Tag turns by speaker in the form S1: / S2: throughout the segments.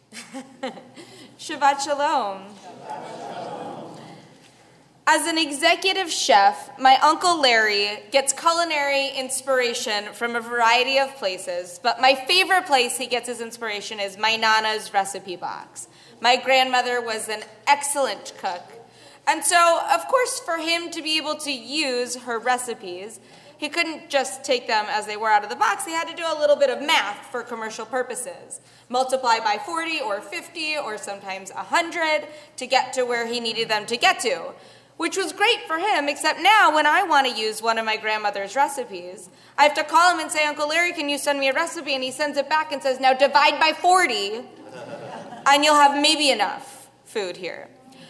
S1: Shabbat Shalom. As an executive chef, my Uncle Larry gets culinary inspiration from a variety of places, but my favorite place he gets his inspiration is my Nana's recipe box. My grandmother was an excellent cook, and so, of course, for him to be able to use her recipes, he couldn't just take them as they were out of the box. He had to do a little bit of math for commercial purposes. Multiply by 40 or 50 or sometimes 100 to get to where he needed them to get to, which was great for him, except now when I want to use one of my grandmother's recipes, I have to call him and say, Uncle Larry, can you send me a recipe? And he sends it back and says, now divide by 40 and you'll have maybe enough food here.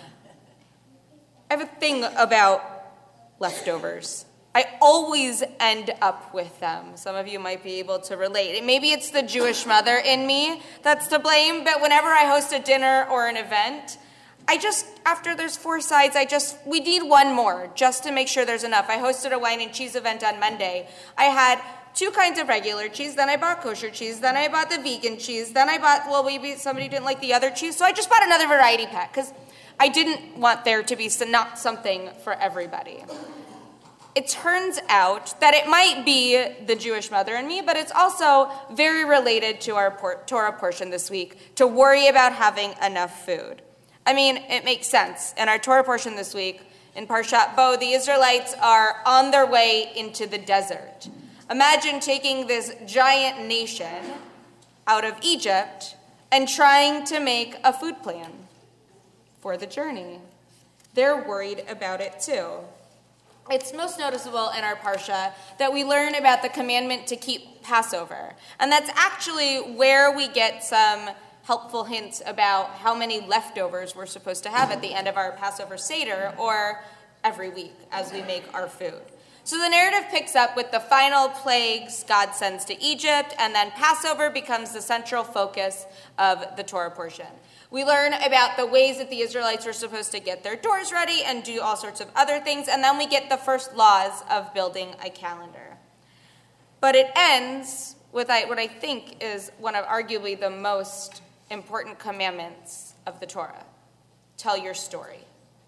S1: I have a thing about leftovers. I always end up with them. Some of you might be able to relate. Maybe it's the Jewish mother in me that's to blame, but whenever I host a dinner or an event, after there's 4 sides, we need one more just to make sure there's enough. I hosted a wine and cheese event on Monday. I had 2 kinds of regular cheese, then I bought kosher cheese, then I bought the vegan cheese, then I bought, maybe somebody didn't like the other cheese, so I just bought another variety pack because I didn't want there to be not something for everybody. It turns out that it might be the Jewish mother in me, but it's also very related to our Torah portion this week, to worry about having enough food. I mean, it makes sense. In our Torah portion this week, in Parshat Bo, the Israelites are on their way into the desert. Imagine taking this giant nation out of Egypt and trying to make a food plan for the journey. They're worried about it too. It's most noticeable in our Parsha that we learn about the commandment to keep Passover. And that's actually where we get some helpful hints about how many leftovers we're supposed to have at the end of our Passover Seder or every week as we make our food. So the narrative picks up with the final plagues God sends to Egypt, and then Passover becomes the central focus of the Torah portion. We learn about the ways that the Israelites were supposed to get their doors ready and do all sorts of other things, and then we get the first laws of building a calendar. But it ends with what I think is one of arguably the most important commandments of the Torah. Tell your story.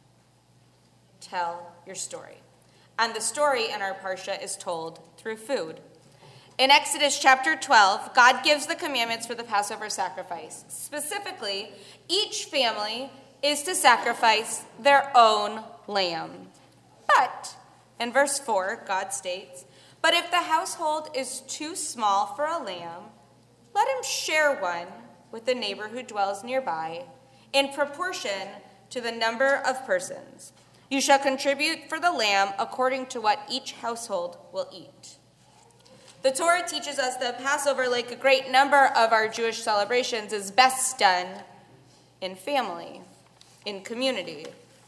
S1: Tell your story. And the story in our Parsha is told through food. In Exodus chapter 12, God gives the commandments for the Passover sacrifice. Specifically, each family is to sacrifice their own lamb. But, in verse 4, God states, but if the household is too small for a lamb, let him share one with the neighbor who dwells nearby, in proportion to the number of persons. You shall contribute for the lamb according to what each household will eat. The Torah teaches us that Passover, like a great number of our Jewish celebrations, is best done in family, in community.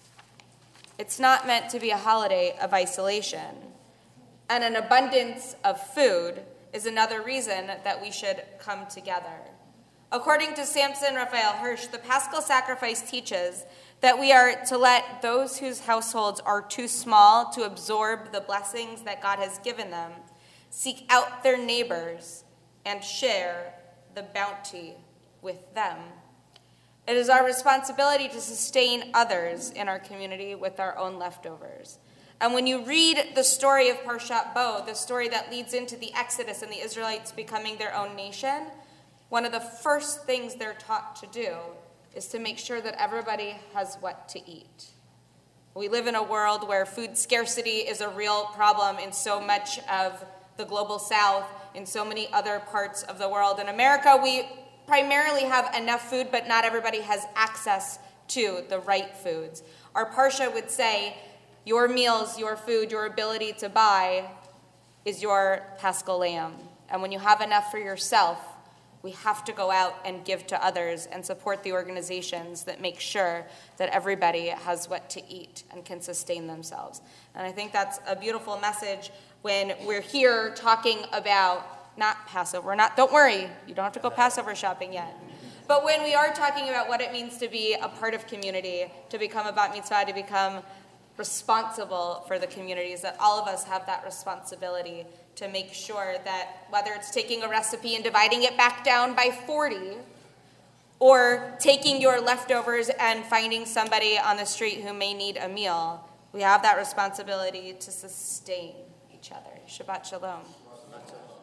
S1: It's not meant to be a holiday of isolation. And an abundance of food is another reason that we should come together. According to Samson Raphael Hirsch, the Paschal sacrifice teaches that we are to let those whose households are too small to absorb the blessings that God has given them seek out their neighbors and share the bounty with them. It is our responsibility to sustain others in our community with our own leftovers. And when you read the story of Parshat Bo, the story that leads into the Exodus and the Israelites becoming their own nation, one of the first things they're taught to do is to make sure that everybody has what to eat. We live in a world where food scarcity is a real problem in so much of the global south, in so many other parts of the world. In America, we primarily have enough food, but not everybody has access to the right foods. Our Parsha would say, your meals, your food, your ability to buy is your Paschal lamb. And when you have enough for yourself, we have to go out and give to others and support the organizations that make sure that everybody has what to eat and can sustain themselves. And I think that's a beautiful message when we're here talking about not Passover. Don't worry, you don't have to go Passover shopping yet. But when we are talking about what it means to be a part of community, to become a bat mitzvah, to become responsible for the communities, that all of us have that responsibility to make sure that whether it's taking a recipe and dividing it back down by 40, or taking your leftovers and finding somebody on the street who may need a meal. We have that responsibility to sustain each other. Shabbat shalom.